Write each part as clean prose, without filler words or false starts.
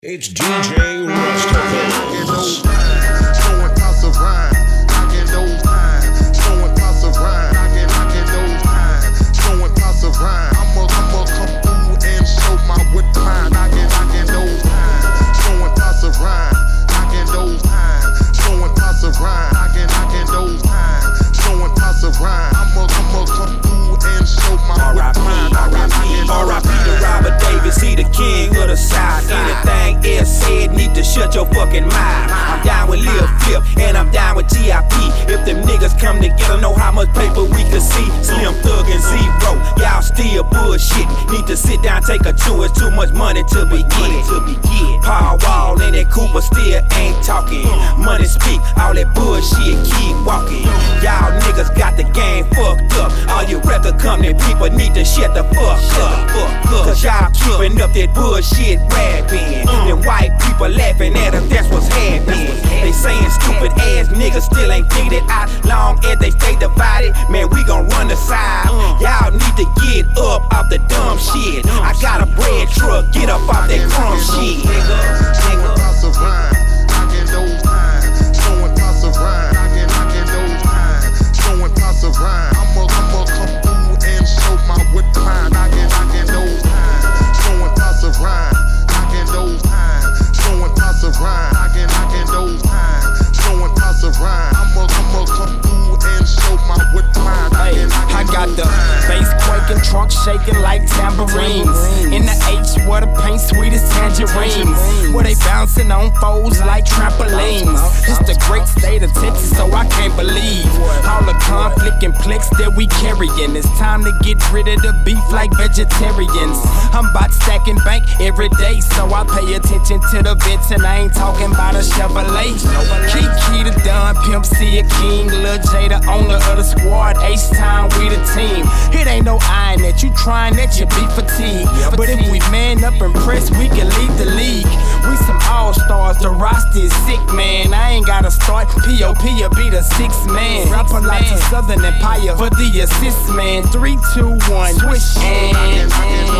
It's DJ Rustopus. Showing pots of rhyme, knocking those lines. Showing pots of rhyme, knocking those lines. Showing pots of rhyme. I'ma come through and show my wood line. Knocking those lines. Showing pots of rhyme, knocking those lines. Showing pots of rhyme, knocking those lines. Showing pots of rhyme. I'ma come through and show my wood line. R.I.P. to Robert Davis, he the king of the South. Anything else said, need to shut your fucking mouth. I'm down with Lil Flip, and I'm down with G.I.P. If them niggas come together, know how much paper we can see. Slim Thug and Zero, y'all still bullshit. Need to sit down, take a chew, it's too much money to be get. Paul Wall and that Cooper still ain't talking. Money speak, all that bullshit keep walking. Y'all niggas got the game fucked up. All you record company people need to shut the fuck up. Cause y'all keeping up that bullshit rapping. Then white people laughing at us, that's what's happening. They saying stupid ass niggas still ain't figured it out. Long as they stay divided, man, we gon' run the side. Y'all need to get up off the dumb shit. I got a bread truck, get up off that crumb shit. Showing pots of rhyme, knocking those lines. Showing pots of rhyme, knocking those lines. Showing pots of rhyme. I'ma come through and show my wood line. Knocking those lines. Showing pots of rhyme, knocking those lines. Showing pots of rhyme, knocking those lines. Showing pots of rhyme. I'ma come through and show my wood line. I got the bass quaking, trunk shaking like tambourines. In the H where the paint sweet as tangerines. Where they bouncing on foes like trampolines. It's the great state of Texas, so I can't believe all the conflict and plex that we carrying. It's time to get rid of the beef like vegetarians. I'm about stacking bank every day, so I pay attention to the vets, and I ain't talking about a Chevrolet. Kiki the Don, Pimp C a King, Lil J the owner of the squad. H-Time, we the team. It ain't no eyeing that you trying that you be fatigued. But if we man up and press, we can lead the league. We some all-stars, the roster is sick, man. I ain't gotta start, P.O.P. will be the sixth man. Rapper like the Southern Empire for the assist, man. 3, 2, 1, swish and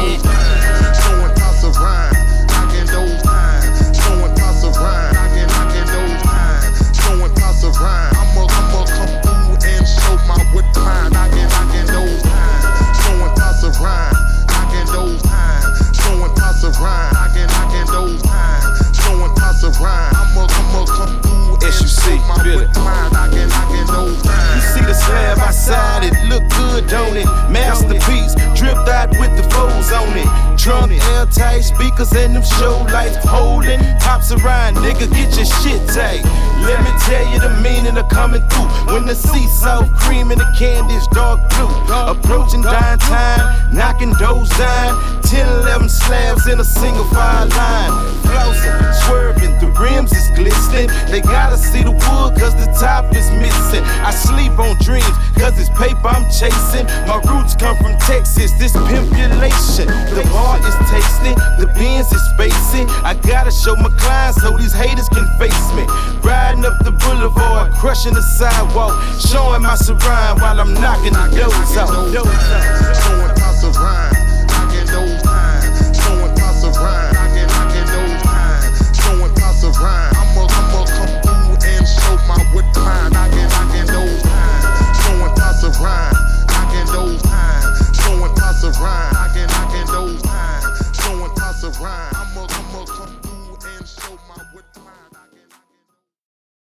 showing pots of rhyme, knocking those lines. Showing pots of rhyme, knocking those lines. Showing pots of rhyme. I'ma come through and show my wood line. Knocking those lines. Showing pots of rhyme, knocking those lines. Showing pots of rhyme, knocking those lines. Showing pots of rhyme. I'ma come through and show my wood line. Knocking those lines. You see the slab outside, it look good, don't it? Masterpiece, dripped out with the foes on it. Trunk, airtight speakers and them show lights holding. Pops around, nigga, get your shit tight. Let me tell you the meaning of coming through. When the sea soft cream and the candy's dark blue. Approaching dying time, knocking doors down. 10, 11 slabs in a single file line. Flossing, swerving, the rims is glistening. They gotta see the wood cause the top is missing. I sleep on dreams cause it's paper I'm chasing. My roots come from Texas, this pimpulation. The bar is tasting, the Benz is spacing. I gotta show my clients so these haters can face me. Riding up the boulevard, crushing the sidewalk. Showing my surround while I'm knocking the doors out. Showing pots of rhyme.